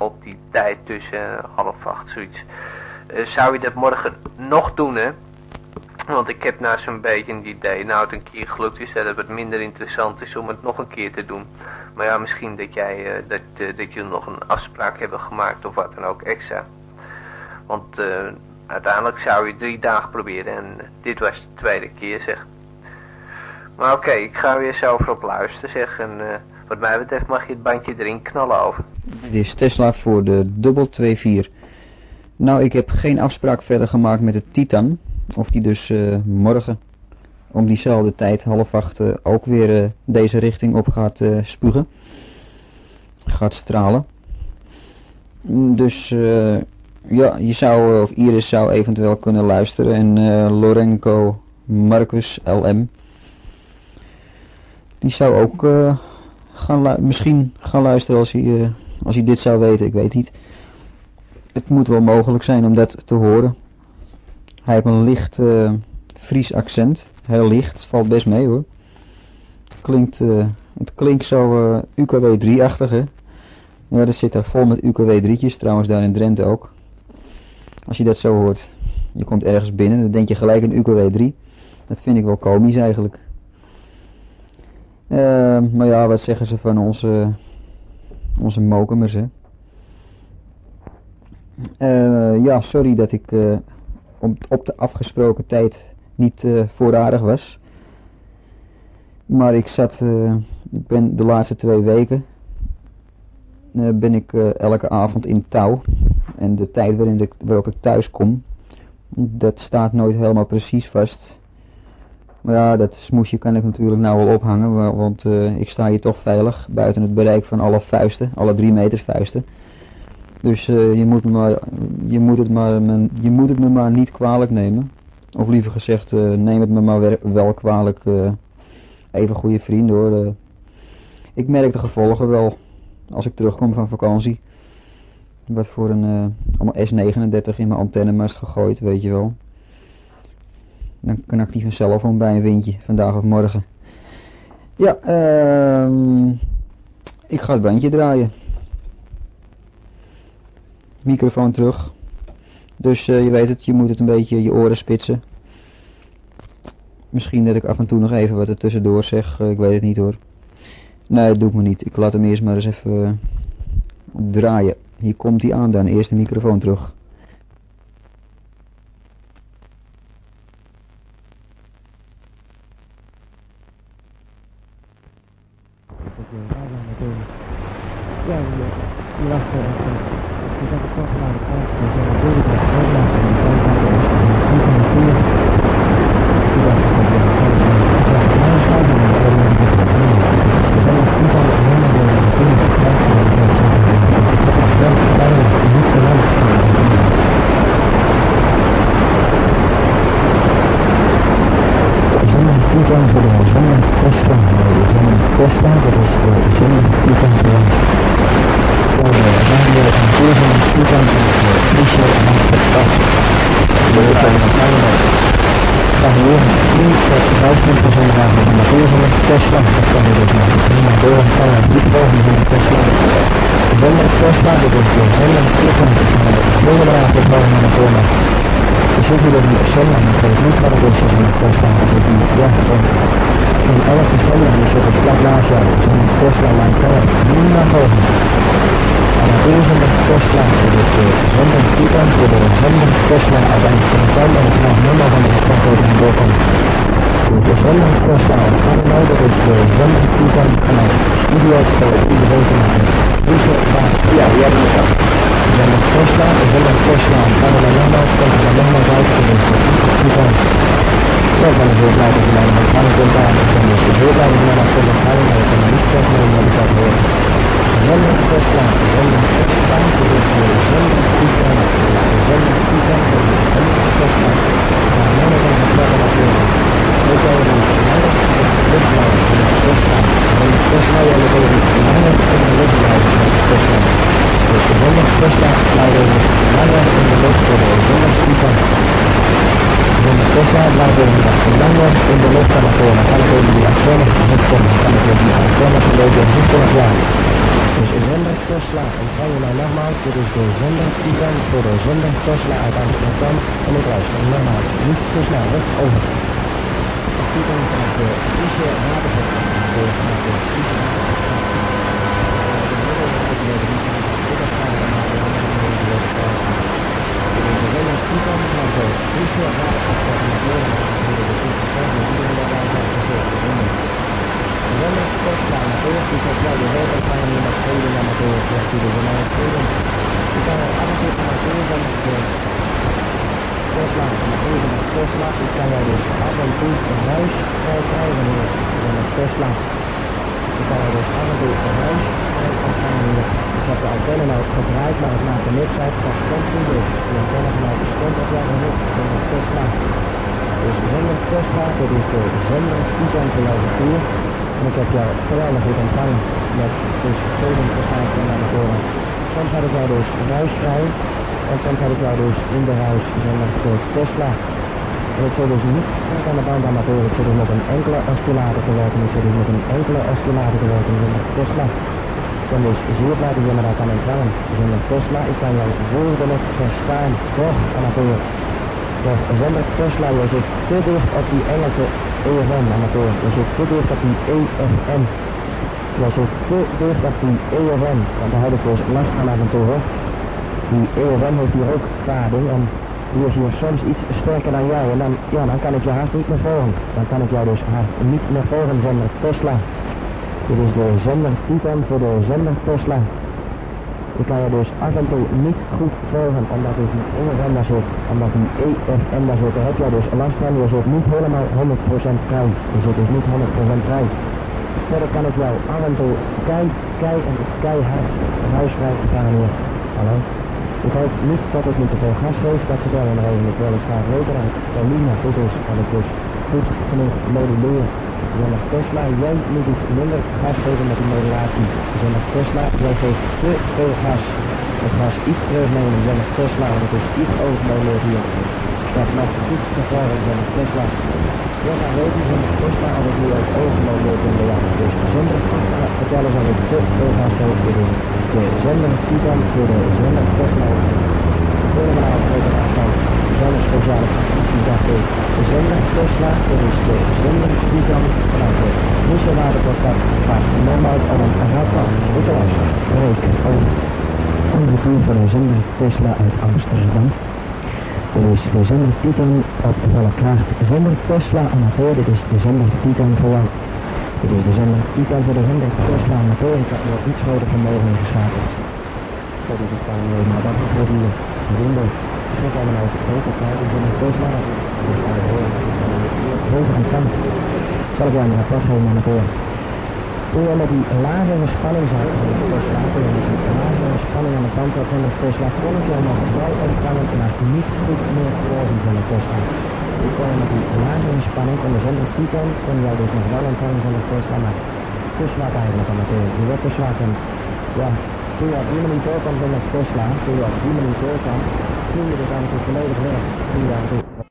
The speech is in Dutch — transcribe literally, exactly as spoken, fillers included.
op die tijd tussen half acht zoiets. Uh, zou je dat morgen nog doen, hè? Want ik heb nou zo'n beetje een idee, nou het een keer gelukt is dat het wat minder interessant is om het nog een keer te doen. Maar ja, misschien dat jij, uh, dat, uh, dat jullie nog een afspraak hebben gemaakt of wat dan ook extra. Want uh, uiteindelijk zou je drie dagen proberen en uh, dit was de tweede keer, zeg. Maar oké, okay, ik ga weer zo over op luisteren, zeg. En uh, wat mij betreft mag je het bandje erin knallen over. Dit is Tesla voor de dubbel twee vier. Nou, ik heb geen afspraak verder gemaakt met de Titan. Of die dus uh, morgen om diezelfde tijd, half acht, uh, ook weer uh, deze richting op gaat uh, spugen. Gaat stralen. Dus uh, ja, je zou, uh, of Iris zou eventueel kunnen luisteren. En uh, Lorenco Marcus L M. Die zou ook uh, gaan misschien gaan luisteren als hij, uh, als hij dit zou weten, ik weet niet. Het moet wel mogelijk zijn om dat te horen. Hij heeft een licht uh, Fries accent. Heel licht, valt best mee hoor. Klinkt, uh, het klinkt zo uh, U K W drie-achtig, hè. Ja, dat zit daar vol met U K W drietjes, trouwens daar in Drenthe ook. Als je dat zo hoort, je komt ergens binnen, dan denk je gelijk aan U K W drie. Dat vind ik wel komisch eigenlijk. Uh, maar ja, wat zeggen ze van onze, onze mokumers, hè. Uh, ja, sorry dat ik uh, op de afgesproken tijd niet uh, voorradig was. Maar ik zat, uh, ik ben de laatste twee weken, uh, ben ik uh, elke avond in touw. En de tijd waarin de, waarop ik thuis kom, dat staat nooit helemaal precies vast. Maar ja, dat smoesje kan ik natuurlijk nou wel ophangen, want uh, ik sta hier toch veilig, buiten het bereik van alle vuisten, alle drie meter vuisten. Dus uh, je, moet me maar, je, moet het maar, je moet het me maar niet kwalijk nemen. Of liever gezegd, uh, neem het me maar wel kwalijk. Uh, even goede vrienden hoor. Uh, ik merk de gevolgen wel als ik terugkom van vakantie. Wat voor een uh, allemaal S negenendertig in mijn antennemast gegooid, weet je wel. Dan kan ik niet vanzelf om bij een windje, vandaag of morgen. Ja, uh, ik ga het bandje draaien. Microfoon terug. Dus uh, je weet het, je moet het een beetje je oren spitsen. Misschien dat ik af en toe nog even wat er tussendoor zeg, uh, ik weet het niet hoor. Nee, dat doe ik me niet. Ik laat hem eerst maar eens even uh, draaien. Hier komt hij aan dan, eerst de microfoon terug. Ja, je lacht er. Ik heb het toch naar de kant. Ik heb het door de kant. Ik heb het door de kant. Dus zender Tesla, ontvang je mij nogmaals, dit is de zender Titan voor de zender Tesla uit Amsterdam en ik luister nogmaals niet te snel, weg, over. Titan vanuit de Friese Waterhoek, de vanuit de Friese Waterhoek. Titan naar de Friese Waterhoek en het noorden van de Friese Waterhoek en iedereen daarbij gaat verzorgen. De zender Tesla amateur, die gaat jou de hulp ontvangen in dat tweede amateur, zegt hij dus in het tweede. Je kan er af en toe amateur zijn met de Tesla, amateur van de Tesla, die kan jij dus af en toe een huis krijgen hier van de Tesla. Je kan er dus af en toe een huis ontvangen hier. Ik heb de antenne nou gedraaid, maar het maakt er niks uit, dat stond niet dus. De antenne vanuit de stond op jou gehoord van de Tesla. Dus de zender Tesla, dit is de zender Titan voor jou vervoer. En ik heb jou geweldig goed ontvangen met dus tweede verstaan van mijn motoren. Soms had ik jou dus ruisvrij en soms had ik jou dus in de ruis zonder de Tesla. En ik zit dus niet aan de band amateur, ik zit dus met een enkele oscillator te werken, ik zit dus met een enkele oscillator te werken zonder Tesla. En dus zeer blij dat je me daar kan ontvangen zonder Tesla. Ik kan jou woordelijk verstaan, toch amateur. Toch zonder Tesla, je zit te dicht op die Engelse E F M amateur. Je zit te dicht op die E F M. Je zit te dicht op die E F M. Want daar heb ik dus last van af en toe hoor. Die E F M heeft hier ook vading en die is hier soms iets sterker dan jou. En dan, ja, dan kan ik je hart niet meer volgen. Dan kan ik jou dus hart niet meer volgen zonder Tesla. Dit is de zender Titan voor de zender Tesla. Je kan je dus af en toe niet goed volgen omdat dus die E F M daar zit, omdat die E F M daar zit, daar heb jij dus last van. Je zit niet helemaal honderd procent vrij. Je zit dus niet honderd procent vrij. Verder kan ik jou af en toe kei, kei en keihard huisvrij gaan hier. Hallo? Ik hoop niet dat ik niet te veel gas geef, dat vertel ik nog even. Ik wil eens graag weten dat het volume goed is, dat ik dus goed genoeg moduleer. Zonder Tesla, jij moet iets minder gas geven met die modulatie. Zonder Tesla, jij geeft te veel gas. Het gas iets terugnemen zonder Tesla, want het is iets overmoduleerd hier. Dat mag goed vervolgen zonder Tesla. Jij gaat weten zonder Tesla, als ik nu ook overmoduleerd in de jacht. Dus zonder Tesla, vertel eens dat ik te veel gas geef. Dit is de zender Titan voor de zender Tesla. Helemaal op grote afstand. Zonder speciale actie dacht ik. De zender Tesla, dit is de zender Titan vanuit de Friese Waterhoek. Gaat nogmaals op een radpad. Ik luister. Reek over. Onder toer van de zender Tesla uit Amsterdam. Dit is de zender Titan op volle kracht. Zender Tesla amateur, dit is de zender Titan voor jou. Dit is de zender Titan voor de zender Tesla amateur. Ik heb nog iets groter vermogen ingeschakeld. Zo is het gewoon weer, maar dat is voor die vrienden. Ik heb allemaal over grote tijd, ik ben een Tesla. Dus aan het horen, hoger en kant. Zal ik jou een rapport geven aan het horen. Toen je met die lagere spanning zat, Tesla, toen je met die lagere spanning aan de kant had van de Tesla, kon ik jou nog wel ontvangen, maar niet goed meer volgen van de Tesla. Ik kon met die lagere spanning van de zender Titan, kon jou dus nog wel ontvangen van de Tesla, maar te zwak eigenlijk amateur. Je werd te zwak en ja, toen je op die manier doorkwam van de Tesla, toen je op die manier doorkwam, toen je dus eigenlijk volledig weg. Toen je